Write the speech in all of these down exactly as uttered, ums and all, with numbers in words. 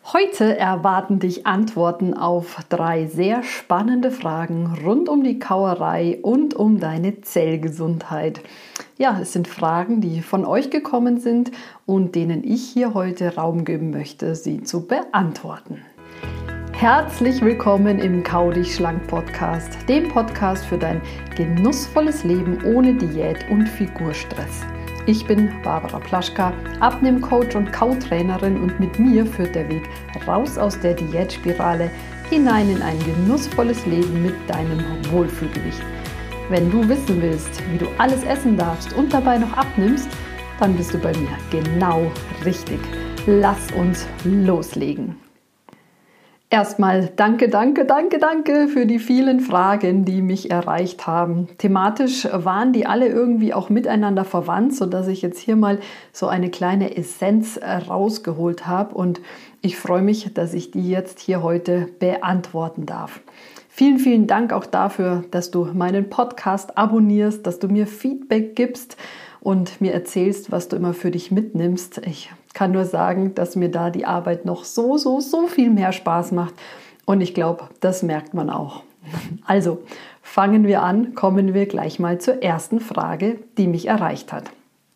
Heute erwarten dich Antworten auf drei sehr spannende Fragen rund um die Kauerei und um deine Zellgesundheit. Ja, es sind Fragen, die von euch gekommen sind und denen ich hier heute Raum geben möchte, sie zu beantworten. Herzlich willkommen im Kau dich schlank Podcast, dem Podcast für dein genussvolles Leben ohne Diät und Figurstress. Ich bin Barbara Plaschka, Abnehmcoach und Kautrainerin und mit mir führt der Weg raus aus der Diätspirale hinein in ein genussvolles Leben mit deinem Wohlfühlgewicht. Wenn du wissen willst, wie du alles essen darfst und dabei noch abnimmst, dann bist du bei mir genau richtig. Lass uns loslegen. Erstmal danke, danke, danke, danke für die vielen Fragen, die mich erreicht haben. Thematisch waren die alle irgendwie auch miteinander verwandt, sodass ich jetzt hier mal so eine kleine Essenz rausgeholt habe und ich freue mich, dass ich die jetzt hier heute beantworten darf. Vielen, vielen Dank auch dafür, dass du meinen Podcast abonnierst, dass du mir Feedback gibst und mir erzählst, was du immer für dich mitnimmst. Ich kann nur sagen, dass mir da die Arbeit noch so, so, so viel mehr Spaß macht und ich glaube, das merkt man auch. Also, fangen wir an, kommen wir gleich mal zur ersten Frage, die mich erreicht hat.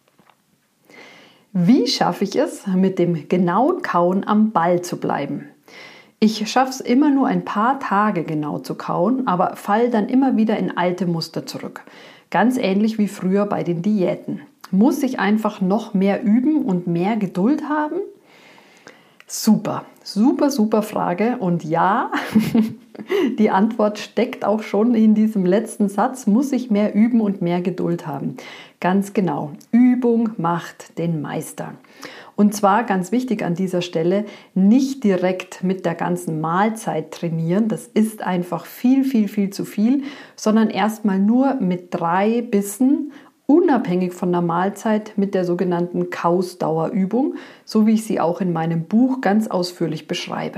Wie schaffe ich es, mit dem genauen Kauen am Ball zu bleiben? Ich schaffe es immer nur ein paar Tage genau zu kauen, aber falle dann immer wieder in alte Muster zurück. Ganz ähnlich wie früher bei den Diäten. Muss ich einfach noch mehr üben und mehr Geduld haben? Super, super, super Frage. Und ja, die Antwort steckt auch schon in diesem letzten Satz. Muss ich mehr üben und mehr Geduld haben? Ganz genau. Übung macht den Meister. Und zwar ganz wichtig an dieser Stelle, nicht direkt mit der ganzen Mahlzeit trainieren. Das ist einfach viel, viel, viel zu viel, sondern erstmal nur mit drei Bissen, unabhängig von der Mahlzeit mit der sogenannten Kausdauerübung, so wie ich sie auch in meinem Buch ganz ausführlich beschreibe.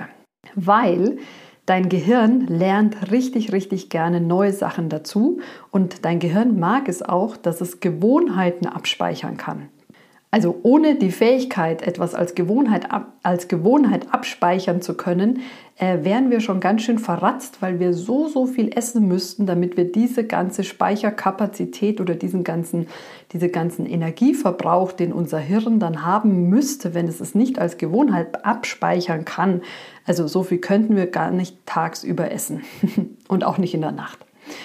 Weil dein Gehirn lernt richtig, richtig gerne neue Sachen dazu und dein Gehirn mag es auch, dass es Gewohnheiten abspeichern kann. Also ohne die Fähigkeit, etwas als Gewohnheit, ab, als Gewohnheit abspeichern zu können, äh, wären wir schon ganz schön verratzt, weil wir so, so viel essen müssten, damit wir diese ganze Speicherkapazität oder diesen ganzen, diese ganzen Energieverbrauch, den unser Hirn dann haben müsste, wenn es es nicht als Gewohnheit abspeichern kann. Also so viel könnten wir gar nicht tagsüber essen und auch nicht in der Nacht.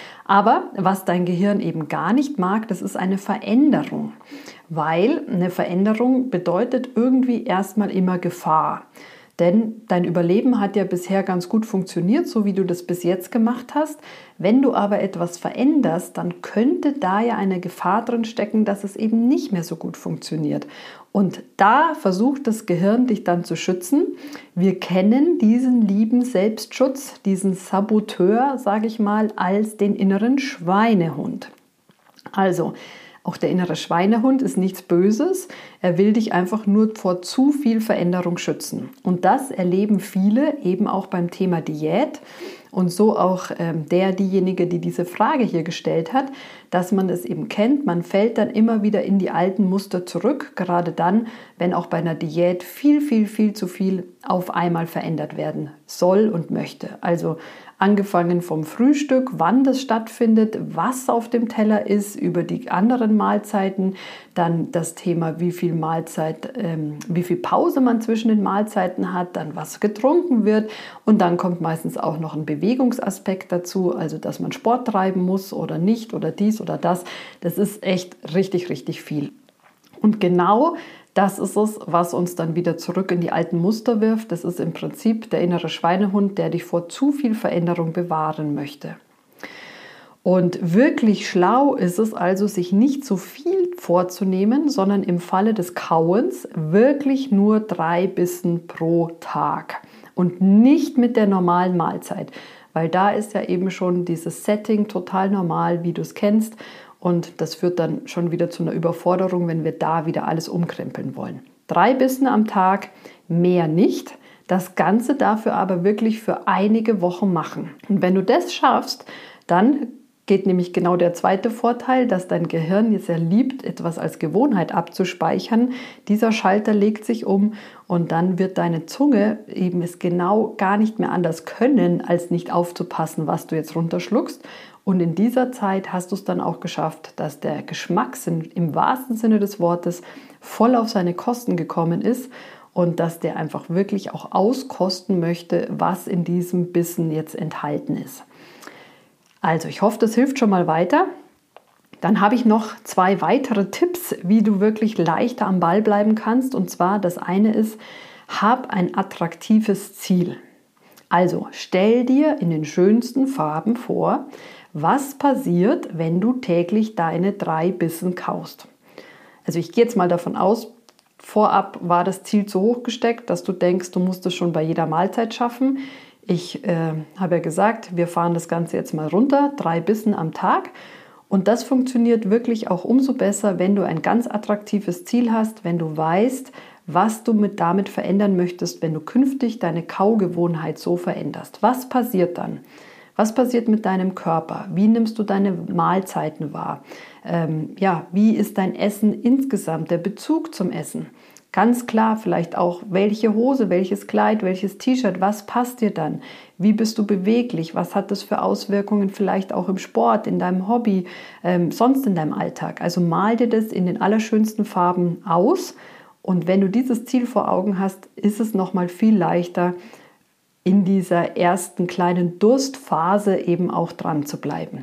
Aber was dein Gehirn eben gar nicht mag, das ist eine Veränderung, weil eine Veränderung bedeutet irgendwie erstmal immer Gefahr. Denn dein Überleben hat ja bisher ganz gut funktioniert, so wie du das bis jetzt gemacht hast. Wenn du aber etwas veränderst, dann könnte da ja eine Gefahr drin stecken, dass es eben nicht mehr so gut funktioniert. Und da versucht das Gehirn, dich dann zu schützen. Wir kennen diesen lieben Selbstschutz, diesen Saboteur, sage ich mal, als den inneren Schweinehund. Also, auch der innere Schweinehund ist nichts Böses. Er will dich einfach nur vor zu viel Veränderung schützen. Und das erleben viele eben auch beim Thema Diät. Und so auch ähm, der, diejenige, die diese Frage hier gestellt hat, dass man es eben kennt. Man fällt dann immer wieder in die alten Muster zurück, gerade dann, wenn auch bei einer Diät viel, viel, viel zu viel auf einmal verändert werden soll und möchte. Also angefangen vom Frühstück, wann das stattfindet, was auf dem Teller ist, über die anderen Mahlzeiten, dann das Thema, wie viel Mahlzeit, ähm, wie viel Pause man zwischen den Mahlzeiten hat, dann was getrunken wird und dann kommt meistens auch noch ein Bewegungsaspekt dazu, also dass man Sport treiben muss oder nicht oder dies oder das. Das ist echt richtig, richtig viel. Und genau das ist es, was uns dann wieder zurück in die alten Muster wirft. Das ist im Prinzip der innere Schweinehund, der dich vor zu viel Veränderung bewahren möchte. Und wirklich schlau ist es also, sich nicht so viel vorzunehmen, sondern im Falle des Kauens wirklich nur drei Bissen pro Tag und nicht mit der normalen Mahlzeit, weil da ist ja eben schon dieses Setting total normal, wie du es kennst. Und das führt dann schon wieder zu einer Überforderung, wenn wir da wieder alles umkrempeln wollen. Drei Bissen am Tag, mehr nicht. Das Ganze dafür aber wirklich für einige Wochen machen. Und wenn du das schaffst, dann geht nämlich genau der zweite Vorteil, dass dein Gehirn es ja liebt, etwas als Gewohnheit abzuspeichern. Dieser Schalter legt sich um und dann wird deine Zunge eben es genau gar nicht mehr anders können, als nicht aufzupassen, was du jetzt runterschluckst. Und in dieser Zeit hast du es dann auch geschafft, dass der Geschmackssinn im wahrsten Sinne des Wortes voll auf seine Kosten gekommen ist und dass der einfach wirklich auch auskosten möchte, was in diesem Bissen jetzt enthalten ist. Also ich hoffe, das hilft schon mal weiter. Dann habe ich noch zwei weitere Tipps, wie du wirklich leichter am Ball bleiben kannst. Und zwar das eine ist, hab ein attraktives Ziel. Also stell dir in den schönsten Farben vor, was passiert, wenn du täglich deine drei Bissen kaust. Also ich gehe jetzt mal davon aus, vorab war das Ziel zu hoch gesteckt, dass du denkst, du musst es schon bei jeder Mahlzeit schaffen. Ich äh, habe ja gesagt, wir fahren das Ganze jetzt mal runter, drei Bissen am Tag. Und das funktioniert wirklich auch umso besser, wenn du ein ganz attraktives Ziel hast, wenn du weißt, was du mit damit verändern möchtest, wenn du künftig deine Kaugewohnheit so veränderst. Was passiert dann? Was passiert mit deinem Körper? Wie nimmst du deine Mahlzeiten wahr? Ähm, ja, wie ist dein Essen insgesamt, der Bezug zum Essen? Ganz klar, vielleicht auch, welche Hose, welches Kleid, welches T-Shirt, was passt dir dann? Wie bist du beweglich? Was hat das für Auswirkungen vielleicht auch im Sport, in deinem Hobby, ähm, sonst in deinem Alltag? Also mal dir das in den allerschönsten Farben aus. Und wenn du dieses Ziel vor Augen hast, ist es nochmal viel leichter, in dieser ersten kleinen Durstphase eben auch dran zu bleiben.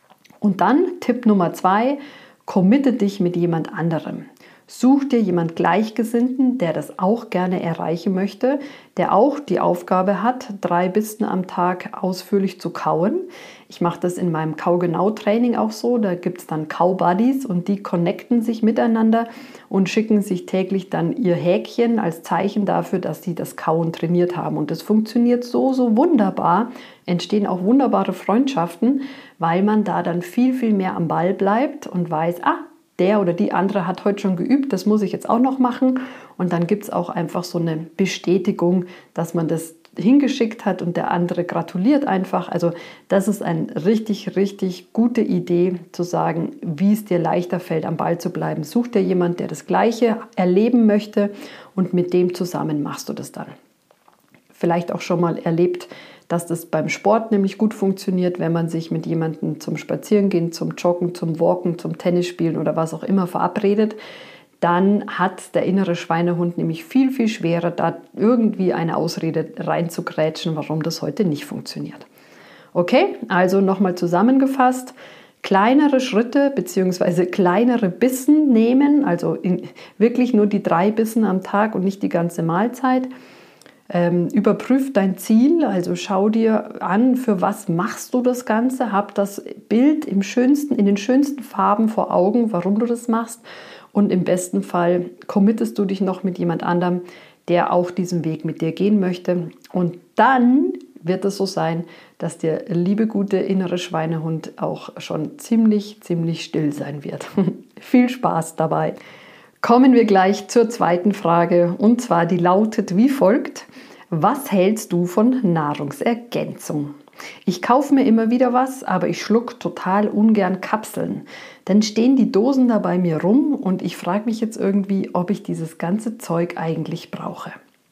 Und dann Tipp Nummer zwei, committe dich mit jemand anderem. Such dir jemand Gleichgesinnten, der das auch gerne erreichen möchte, der auch die Aufgabe hat, drei Bissen am Tag ausführlich zu kauen. Ich mache das in meinem Kaugenau-Training auch so. Da gibt es dann Kau-Buddies und die connecten sich miteinander und schicken sich täglich dann ihr Häkchen als Zeichen dafür, dass sie das Kauen trainiert haben. Und das funktioniert so, so wunderbar. Entstehen auch wunderbare Freundschaften, weil man da dann viel, viel mehr am Ball bleibt und weiß, ah, der oder die andere hat heute schon geübt, das muss ich jetzt auch noch machen. Und dann gibt es auch einfach so eine Bestätigung, dass man das hingeschickt hat und der andere gratuliert einfach. Also das ist eine richtig, richtig gute Idee, zu sagen, wie es dir leichter fällt, am Ball zu bleiben. Such dir jemanden, der das Gleiche erleben möchte und mit dem zusammen machst du das dann. Vielleicht auch schon mal erlebt, dass das beim Sport nämlich gut funktioniert, wenn man sich mit jemandem zum Spazierengehen, zum Joggen, zum Walken, zum Tennisspielen oder was auch immer verabredet, dann hat der innere Schweinehund nämlich viel, viel schwerer, da irgendwie eine Ausrede reinzugrätschen, warum das heute nicht funktioniert. Okay, also nochmal zusammengefasst, kleinere Schritte bzw. kleinere Bissen nehmen, also in, wirklich nur die drei Bissen am Tag und nicht die ganze Mahlzeit. Ähm, überprüf dein Ziel, also schau dir an, für was machst du das Ganze, hab das Bild im schönsten, in den schönsten Farben vor Augen, warum du das machst und im besten Fall committest du dich noch mit jemand anderem, der auch diesen Weg mit dir gehen möchte und dann wird es so sein, dass der liebe, gute innere Schweinehund auch schon ziemlich, ziemlich still sein wird. Viel Spaß dabei! Kommen wir gleich zur zweiten Frage und zwar die lautet wie folgt: Was hältst du von Nahrungsergänzung? Ich kaufe mir immer wieder was, aber ich schluck total ungern Kapseln. Dann stehen die Dosen da bei mir rum und ich frage mich jetzt irgendwie, ob ich dieses ganze Zeug eigentlich brauche.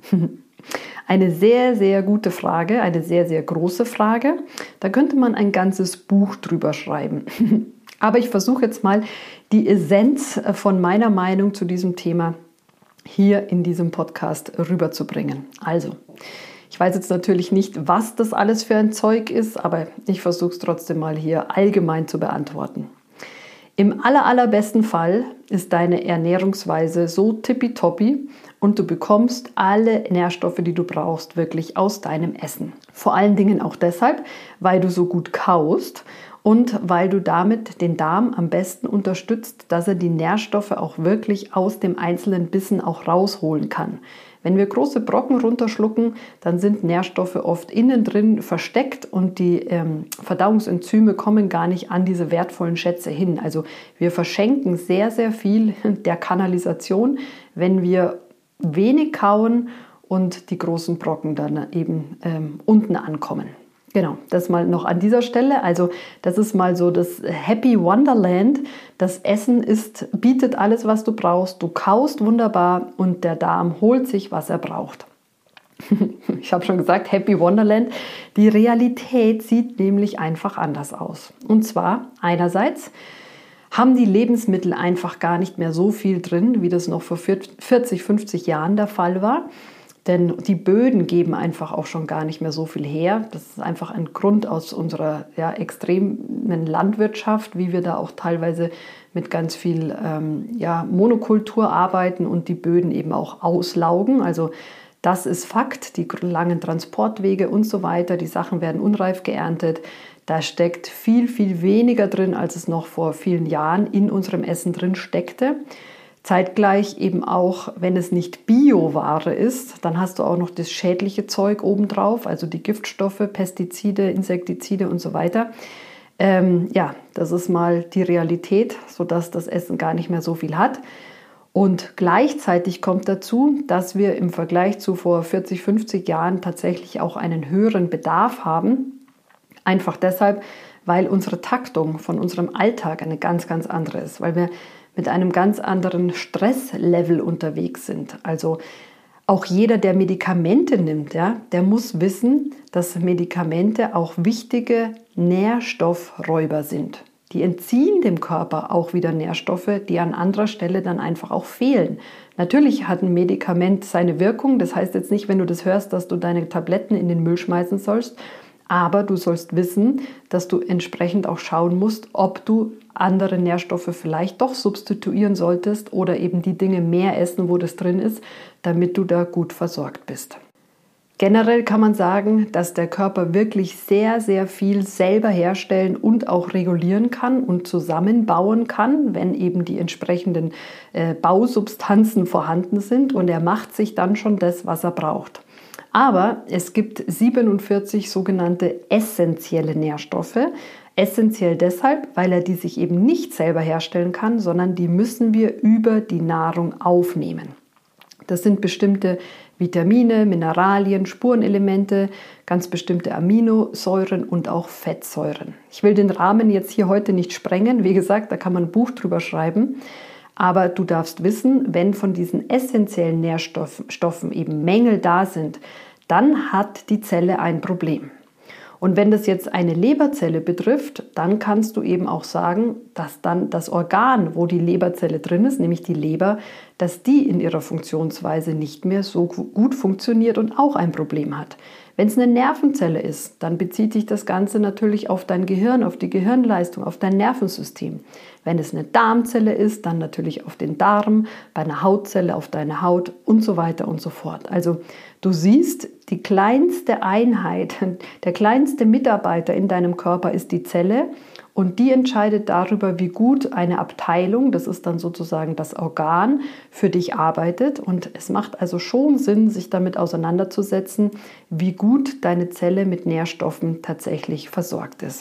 Eine sehr, sehr gute Frage, eine sehr, sehr große Frage. Da könnte man ein ganzes Buch drüber schreiben. Aber ich versuche jetzt mal die Essenz von meiner Meinung zu diesem Thema hier in diesem Podcast rüberzubringen. Also, ich weiß jetzt natürlich nicht, was das alles für ein Zeug ist, aber ich versuche es trotzdem mal hier allgemein zu beantworten. Im aller, allerbesten Fall ist deine Ernährungsweise so tippitoppi und du bekommst alle Nährstoffe, die du brauchst, wirklich aus deinem Essen. Vor allen Dingen auch deshalb, weil du so gut kaust und weil du damit den Darm am besten unterstützt, dass er die Nährstoffe auch wirklich aus dem einzelnen Bissen auch rausholen kann. Wenn wir große Brocken runterschlucken, dann sind Nährstoffe oft innen drin versteckt und die ähm, Verdauungsenzyme kommen gar nicht an diese wertvollen Schätze hin. Also wir verschenken sehr, sehr viel der Kanalisation, wenn wir wenig kauen und die großen Brocken dann eben ähm, unten ankommen. Genau, das mal noch an dieser Stelle. Also das ist mal so das Happy Wonderland. Das Essen ist, bietet alles, was du brauchst. Du kaust wunderbar und der Darm holt sich, was er braucht. Ich habe schon gesagt, Happy Wonderland. Die Realität sieht nämlich einfach anders aus. Und zwar einerseits haben die Lebensmittel einfach gar nicht mehr so viel drin, wie das noch vor vierzig, fünfzig Jahren der Fall war. Denn die Böden geben einfach auch schon gar nicht mehr so viel her. Das ist einfach ein Grund aus unserer ja, extremen Landwirtschaft, wie wir da auch teilweise mit ganz viel ähm, ja, Monokultur arbeiten und die Böden eben auch auslaugen. Also das ist Fakt, die langen Transportwege und so weiter, die Sachen werden unreif geerntet. Da steckt viel, viel weniger drin, als es noch vor vielen Jahren in unserem Essen drin steckte. Zeitgleich eben auch, wenn es nicht Bioware ist, dann hast du auch noch das schädliche Zeug obendrauf, also die Giftstoffe, Pestizide, Insektizide und so weiter. Ähm, ja, das ist mal die Realität, sodass das Essen gar nicht mehr so viel hat. Und gleichzeitig kommt dazu, dass wir im Vergleich zu vor vierzig, fünfzig Jahren tatsächlich auch einen höheren Bedarf haben. Einfach deshalb, weil unsere Taktung von unserem Alltag eine ganz, ganz andere ist, weil wir mit einem ganz anderen Stresslevel unterwegs sind. Also auch jeder, der Medikamente nimmt, ja, der muss wissen, dass Medikamente auch wichtige Nährstoffräuber sind. Die entziehen dem Körper auch wieder Nährstoffe, die an anderer Stelle dann einfach auch fehlen. Natürlich hat ein Medikament seine Wirkung. Das heißt jetzt nicht, wenn du das hörst, dass du deine Tabletten in den Müll schmeißen sollst. Aber du sollst wissen, dass du entsprechend auch schauen musst, ob du andere Nährstoffe vielleicht doch substituieren solltest oder eben die Dinge mehr essen, wo das drin ist, damit du da gut versorgt bist. Generell kann man sagen, dass der Körper wirklich sehr, sehr viel selber herstellen und auch regulieren kann und zusammenbauen kann, wenn eben die entsprechenden äh, Bausubstanzen vorhanden sind, und er macht sich dann schon das, was er braucht. Aber es gibt siebenundvierzig sogenannte essentielle Nährstoffe. Essentiell deshalb, weil er die sich eben nicht selber herstellen kann, sondern die müssen wir über die Nahrung aufnehmen. Das sind bestimmte Vitamine, Mineralien, Spurenelemente, ganz bestimmte Aminosäuren und auch Fettsäuren. Ich will den Rahmen jetzt hier heute nicht sprengen. Wie gesagt, da kann man ein Buch drüber schreiben. Aber du darfst wissen, wenn von diesen essentiellen Nährstoffen eben Mängel da sind, dann hat die Zelle ein Problem. Und wenn das jetzt eine Leberzelle betrifft, dann kannst du eben auch sagen, dass dann das Organ, wo die Leberzelle drin ist, nämlich die Leber, dass die in ihrer Funktionsweise nicht mehr so gut funktioniert und auch ein Problem hat. Wenn es eine Nervenzelle ist, dann bezieht sich das Ganze natürlich auf dein Gehirn, auf die Gehirnleistung, auf dein Nervensystem. Wenn es eine Darmzelle ist, dann natürlich auf den Darm, bei einer Hautzelle auf deine Haut und so weiter und so fort. Also du siehst, die kleinste Einheit, der kleinste Mitarbeiter in deinem Körper ist die Zelle, und die entscheidet darüber, wie gut eine Abteilung, das ist dann sozusagen das Organ, für dich arbeitet. Und es macht also schon Sinn, sich damit auseinanderzusetzen, wie gut deine Zelle mit Nährstoffen tatsächlich versorgt ist.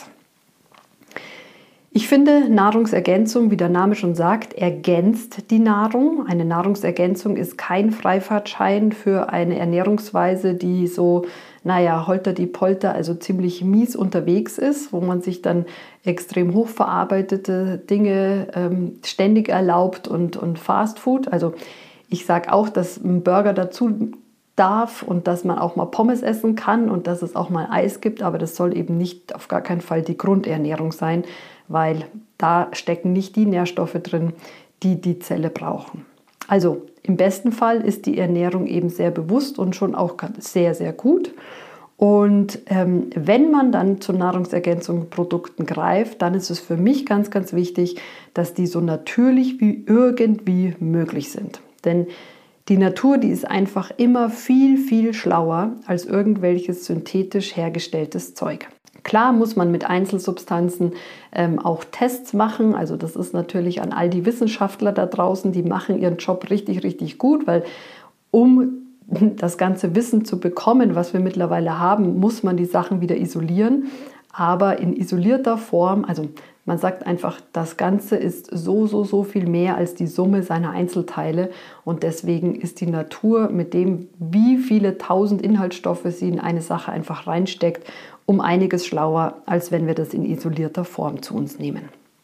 Ich finde, Nahrungsergänzung, wie der Name schon sagt, ergänzt die Nahrung. Eine Nahrungsergänzung ist kein Freifahrtschein für eine Ernährungsweise, die so, naja, holter die Polter, also ziemlich mies unterwegs ist, wo man sich dann extrem hochverarbeitete Dinge ähm, ständig erlaubt und, und Fast Food. Also ich sage auch, dass ein Burger dazu darf und dass man auch mal Pommes essen kann und dass es auch mal Eis gibt, aber das soll eben nicht auf gar keinen Fall die Grundernährung sein, weil da stecken nicht die Nährstoffe drin, die die Zelle brauchen. Also im besten Fall ist die Ernährung eben sehr bewusst und schon auch sehr, sehr gut. Und ähm, wenn man dann zu Nahrungsergänzungsprodukten greift, dann ist es für mich ganz, ganz wichtig, dass die so natürlich wie irgendwie möglich sind. Denn die Natur, die ist einfach immer viel, viel schlauer als irgendwelches synthetisch hergestelltes Zeug. Klar muss man mit Einzelsubstanzen ähm, auch Tests machen. Also das ist natürlich an all die Wissenschaftler da draußen, die machen ihren Job richtig, richtig gut, weil um das ganze Wissen zu bekommen, was wir mittlerweile haben, muss man die Sachen wieder isolieren. Aber in isolierter Form, also Man sagt einfach, das Ganze ist so, so, so viel mehr als die Summe seiner Einzelteile und deswegen ist die Natur mit dem, wie viele tausend Inhaltsstoffe sie in eine Sache einfach reinsteckt, um einiges schlauer, als wenn wir das in isolierter Form zu uns nehmen.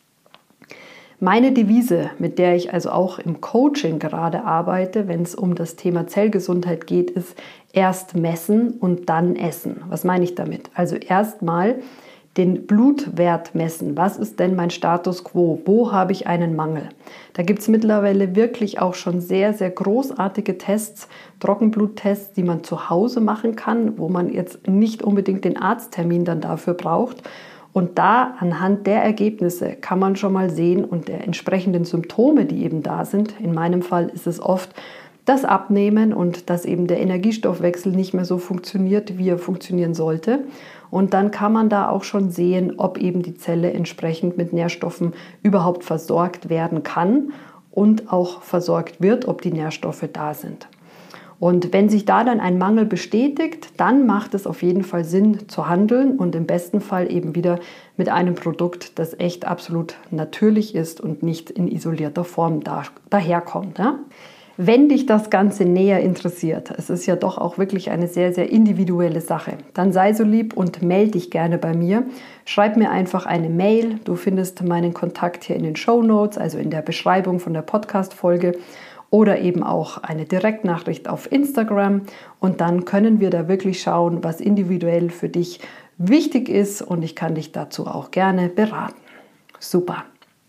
Meine Devise, mit der ich also auch im Coaching gerade arbeite, wenn es um das Thema Zellgesundheit geht, ist erst messen und dann essen. Was meine ich damit? Also erstmal den Blutwert messen. Was ist denn mein Status quo? Wo habe ich einen Mangel? Da gibt es mittlerweile wirklich auch schon sehr, sehr großartige Tests, Trockenbluttests, die man zu Hause machen kann, wo man jetzt nicht unbedingt den Arzttermin dann dafür braucht. Und da anhand der Ergebnisse kann man schon mal sehen und der entsprechenden Symptome, die eben da sind, in meinem Fall ist es oft das Abnehmen und dass eben der Energiestoffwechsel nicht mehr so funktioniert, wie er funktionieren sollte. Und dann kann man da auch schon sehen, ob eben die Zelle entsprechend mit Nährstoffen überhaupt versorgt werden kann und auch versorgt wird, ob die Nährstoffe da sind. Und wenn sich da dann ein Mangel bestätigt, dann macht es auf jeden Fall Sinn zu handeln und im besten Fall eben wieder mit einem Produkt, das echt absolut natürlich ist und nicht in isolierter Form da, daherkommt. Ja? Wenn dich das Ganze näher interessiert, es ist ja doch auch wirklich eine sehr, sehr individuelle Sache, dann sei so lieb und melde dich gerne bei mir. Schreib mir einfach eine Mail. Du findest meinen Kontakt hier in den Shownotes, also in der Beschreibung von der Podcast-Folge. Oder eben auch eine Direktnachricht auf Instagram und dann können wir da wirklich schauen, was individuell für dich wichtig ist und ich kann dich dazu auch gerne beraten. Super.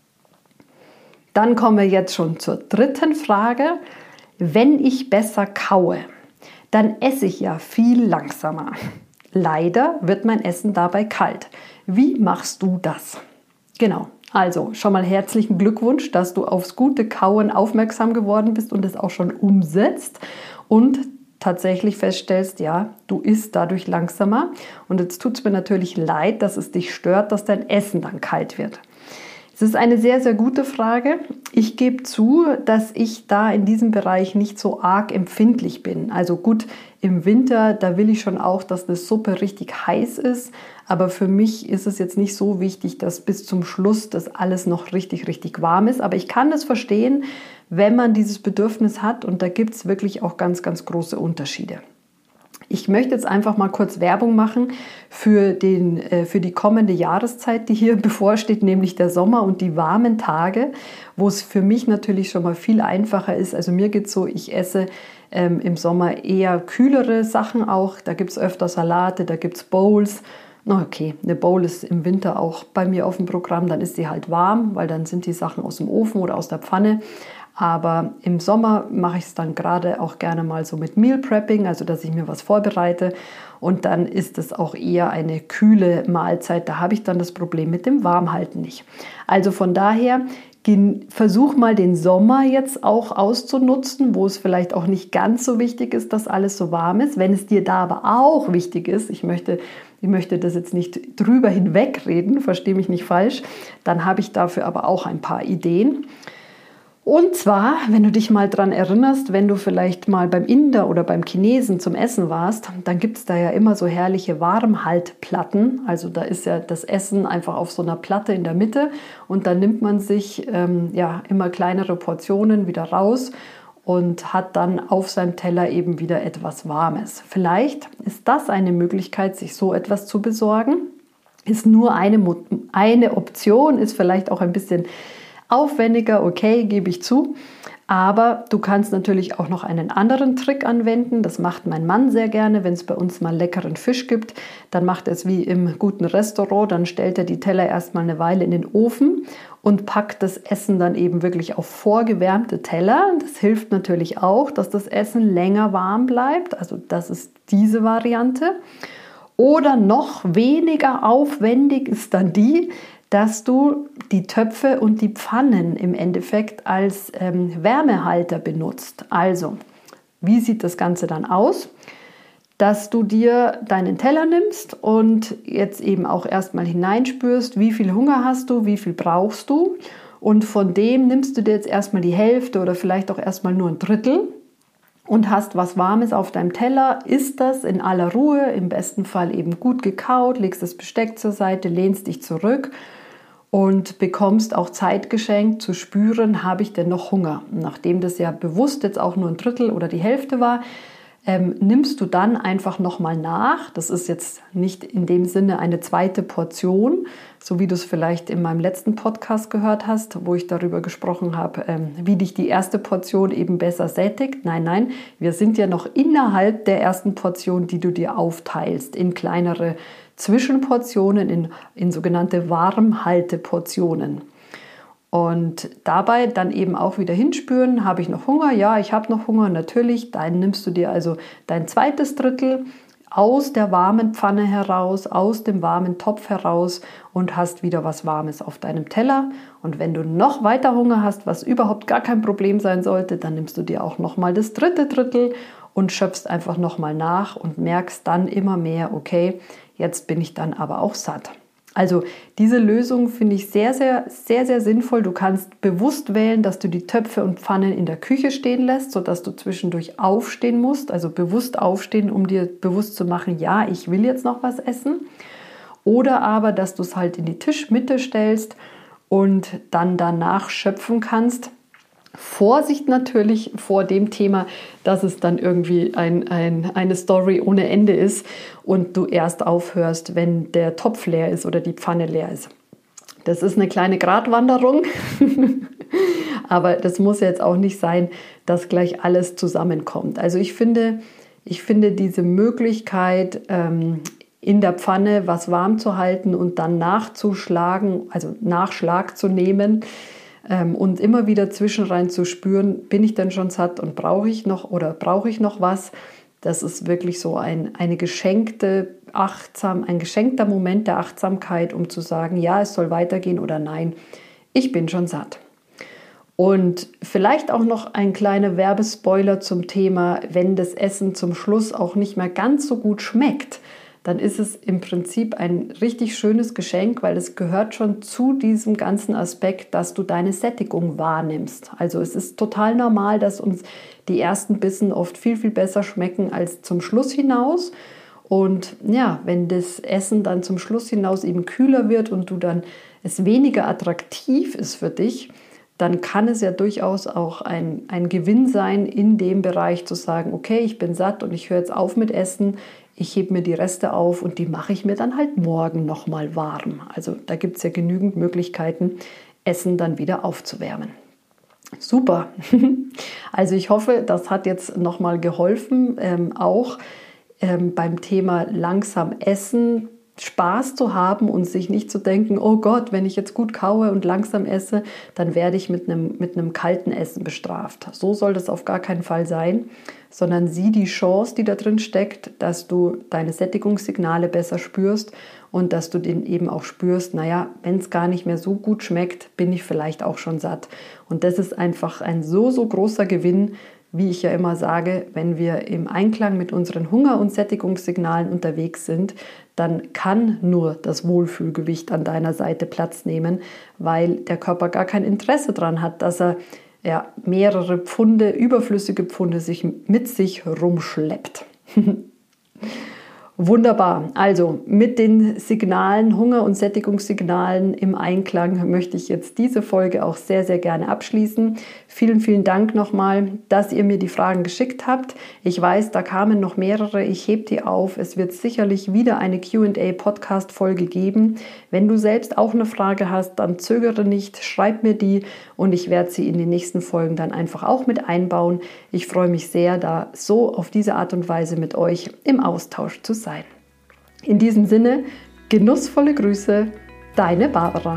Dann kommen wir jetzt schon zur dritten Frage. Wenn ich besser kaue, dann esse ich ja viel langsamer. Leider wird mein Essen dabei kalt. Wie machst du das? Genau. Also schon mal herzlichen Glückwunsch, dass du aufs gute Kauen aufmerksam geworden bist und es auch schon umsetzt und tatsächlich feststellst, ja, du isst dadurch langsamer. Und jetzt tut es mir natürlich leid, dass es dich stört, dass dein Essen dann kalt wird. Es ist eine sehr, sehr gute Frage. Ich gebe zu, dass ich da in diesem Bereich nicht so arg empfindlich bin. Also gut, im Winter, da will ich schon auch, dass eine Suppe richtig heiß ist. Aber für mich ist es jetzt nicht so wichtig, dass bis zum Schluss das alles noch richtig, richtig warm ist. Aber ich kann das verstehen, wenn man dieses Bedürfnis hat. Und da gibt es wirklich auch ganz, ganz große Unterschiede. Ich möchte jetzt einfach mal kurz Werbung machen für, den, äh, für die kommende Jahreszeit, die hier bevorsteht, nämlich der Sommer und die warmen Tage, wo es für mich natürlich schon mal viel einfacher ist. Also mir geht es so, ich esse ähm, im Sommer eher kühlere Sachen auch. Da gibt es öfter Salate, da gibt es Bowls. Na okay, eine Bowl ist im Winter auch bei mir auf dem Programm, dann ist sie halt warm, weil dann sind die Sachen aus dem Ofen oder aus der Pfanne. Aber im Sommer mache ich es dann gerade auch gerne mal so mit Meal Prepping, also dass ich mir was vorbereite und dann ist es auch eher eine kühle Mahlzeit. Da habe ich dann das Problem mit dem Warmhalten nicht. Also von daher versuch mal den Sommer jetzt auch auszunutzen, wo es vielleicht auch nicht ganz so wichtig ist, dass alles so warm ist. Wenn es dir da aber auch wichtig ist, ich möchte, ich möchte das jetzt nicht drüber hinwegreden, verstehe mich nicht falsch, dann habe ich dafür aber auch ein paar Ideen. Und zwar, wenn du dich mal dran erinnerst, wenn du vielleicht mal beim Inder oder beim Chinesen zum Essen warst, dann gibt es da ja immer so herrliche Warmhaltplatten. Also da ist ja das Essen einfach auf so einer Platte in der Mitte und dann nimmt man sich ähm, ja immer kleinere Portionen wieder raus und hat dann auf seinem Teller eben wieder etwas Warmes. Vielleicht ist das eine Möglichkeit, sich so etwas zu besorgen. Ist nur eine, eine Option, ist vielleicht auch ein bisschen aufwendiger, okay, gebe ich zu. Aber du kannst natürlich auch noch einen anderen Trick anwenden. Das macht mein Mann sehr gerne, wenn es bei uns mal leckeren Fisch gibt. Dann macht er es wie im guten Restaurant. Dann stellt er die Teller erstmal eine Weile in den Ofen und packt das Essen dann eben wirklich auf vorgewärmte Teller. Das hilft natürlich auch, dass das Essen länger warm bleibt. Also das ist diese Variante. Oder noch weniger aufwendig ist dann die, dass du die Töpfe und die Pfannen im Endeffekt als ähm, Wärmehalter benutzt. Also, wie sieht das Ganze dann aus? Dass du dir deinen Teller nimmst und jetzt eben auch erstmal hineinspürst, wie viel Hunger hast du, wie viel brauchst du. Und von dem nimmst du dir jetzt erstmal die Hälfte oder vielleicht auch erstmal nur ein Drittel und hast was Warmes auf deinem Teller, isst das in aller Ruhe, im besten Fall eben gut gekaut, legst das Besteck zur Seite, lehnst dich zurück. und bekommst auch Zeit geschenkt zu spüren, habe ich denn noch Hunger? Nachdem das ja bewusst jetzt auch nur ein Drittel oder die Hälfte war, ähm, nimmst du dann einfach nochmal nach. Das ist jetzt nicht in dem Sinne eine zweite Portion, so wie du es vielleicht in meinem letzten Podcast gehört hast, wo ich darüber gesprochen habe, ähm, wie dich die erste Portion eben besser sättigt. Nein, nein, wir sind ja noch innerhalb der ersten Portion, die du dir aufteilst in kleinere Zwischenportionen, in, in sogenannte Warmhalteportionen. Und dabei dann eben auch wieder hinspüren, habe ich noch Hunger? Ja, ich habe noch Hunger, natürlich. Dann nimmst du dir also dein zweites Drittel aus der warmen Pfanne heraus, aus dem warmen Topf heraus und hast wieder was Warmes auf deinem Teller. Und wenn du noch weiter Hunger hast, was überhaupt gar kein Problem sein sollte, dann nimmst du dir auch nochmal das dritte Drittel und schöpfst einfach nochmal nach und merkst dann immer mehr, okay, jetzt bin ich dann aber auch satt. Also diese Lösung finde ich sehr, sehr, sehr, sehr sinnvoll. Du kannst bewusst wählen, dass du die Töpfe und Pfannen in der Küche stehen lässt, sodass du zwischendurch aufstehen musst, also bewusst aufstehen, um dir bewusst zu machen, ja, ich will jetzt noch was essen. Oder aber, dass du es halt in die Tischmitte stellst und dann danach schöpfen kannst. Vorsicht natürlich vor dem Thema, dass es dann irgendwie ein, ein, eine Story ohne Ende ist und du erst aufhörst, wenn der Topf leer ist oder die Pfanne leer ist. Das ist eine kleine Gratwanderung, aber das muss jetzt auch nicht sein, dass gleich alles zusammenkommt. Also ich finde, ich finde diese Möglichkeit, ähm, in der Pfanne was warm zu halten und dann nachzuschlagen, also Nachschlag zu nehmen, und immer wieder zwischenrein zu spüren, bin ich denn schon satt und brauche ich noch oder brauche ich noch was? Das ist wirklich so ein, eine geschenkte, achtsam, ein geschenkter Moment der Achtsamkeit, um zu sagen, ja, es soll weitergehen oder nein, ich bin schon satt. Und vielleicht auch noch ein kleiner Werbespoiler zum Thema, wenn das Essen zum Schluss auch nicht mehr ganz so gut schmeckt, dann ist es im Prinzip ein richtig schönes Geschenk, weil es gehört schon zu diesem ganzen Aspekt, dass du deine Sättigung wahrnimmst. Also es ist total normal, dass uns die ersten Bissen oft viel, viel besser schmecken als zum Schluss hinaus. Und ja, wenn das Essen dann zum Schluss hinaus eben kühler wird und du dann es weniger attraktiv ist für dich, dann kann es ja durchaus auch ein, ein Gewinn sein, in dem Bereich zu sagen, okay, ich bin satt und ich höre jetzt auf mit Essen, ich hebe mir die Reste auf und die mache ich mir dann halt morgen nochmal warm. Also da gibt es ja genügend Möglichkeiten, Essen dann wieder aufzuwärmen. Super. Also ich hoffe, das hat jetzt nochmal geholfen, ähm, auch ähm, beim Thema langsam essen, Spaß zu haben und sich nicht zu denken, oh Gott, wenn ich jetzt gut kaue und langsam esse, dann werde ich mit einem, mit einem kalten Essen bestraft. So soll das auf gar keinen Fall sein, sondern sieh die Chance, die da drin steckt, dass du deine Sättigungssignale besser spürst und dass du den eben auch spürst, naja, wenn es gar nicht mehr so gut schmeckt, bin ich vielleicht auch schon satt. Und das ist einfach ein so, so großer Gewinn, wie ich ja immer sage, wenn wir im Einklang mit unseren Hunger- und Sättigungssignalen unterwegs sind, dann kann nur das Wohlfühlgewicht an deiner Seite Platz nehmen, weil der Körper gar kein Interesse daran hat, dass er ja, mehrere Pfunde, überflüssige Pfunde sich mit sich rumschleppt. Wunderbar. Also mit den Signalen, Hunger- und Sättigungssignalen im Einklang möchte ich jetzt diese Folge auch sehr, sehr gerne abschließen. Vielen, vielen Dank nochmal, dass ihr mir die Fragen geschickt habt. Ich weiß, da kamen noch mehrere. Ich hebe die auf. Es wird sicherlich wieder eine Q und A-Podcast-Folge geben. Wenn du selbst auch eine Frage hast, dann zögere nicht, schreib mir die und ich werde sie in den nächsten Folgen dann einfach auch mit einbauen. Ich freue mich sehr, da so auf diese Art und Weise mit euch im Austausch zu sein. Sein. In diesem Sinne, genussvolle Grüße, deine Barbara.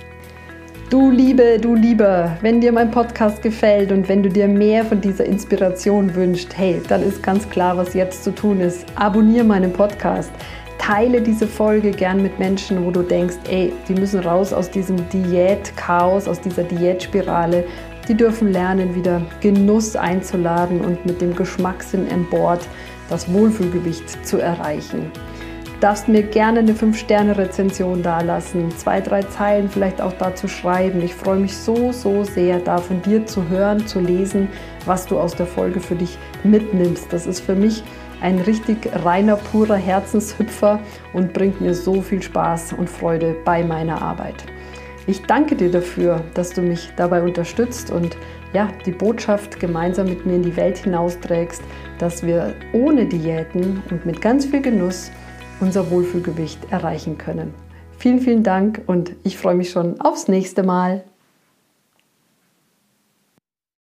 Du Liebe, du Lieber, wenn dir mein Podcast gefällt und wenn du dir mehr von dieser Inspiration wünschst, hey, dann ist ganz klar, was jetzt zu tun ist. Abonniere meinen Podcast, teile diese Folge gern mit Menschen, wo du denkst, ey, die müssen raus aus diesem Diät-Chaos, aus dieser Diätspirale. Die dürfen lernen, wieder Genuss einzuladen und mit dem Geschmackssinn an Bord das Wohlfühlgewicht zu erreichen. Du darfst mir gerne eine fünf Sterne Rezension dalassen, zwei, drei Zeilen vielleicht auch dazu schreiben. Ich freue mich so, so sehr, da von dir zu hören, zu lesen, was du aus der Folge für dich mitnimmst. Das ist für mich ein richtig reiner, purer Herzenshüpfer und bringt mir so viel Spaß und Freude bei meiner Arbeit. Ich danke dir dafür, dass du mich dabei unterstützt und ja, die Botschaft gemeinsam mit mir in die Welt hinausträgst, dass wir ohne Diäten und mit ganz viel Genuss unser Wohlfühlgewicht erreichen können. Vielen, vielen Dank und ich freue mich schon aufs nächste Mal.